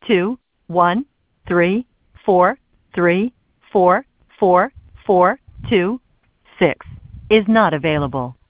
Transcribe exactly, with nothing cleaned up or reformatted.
two one three four three four four four two six is not available.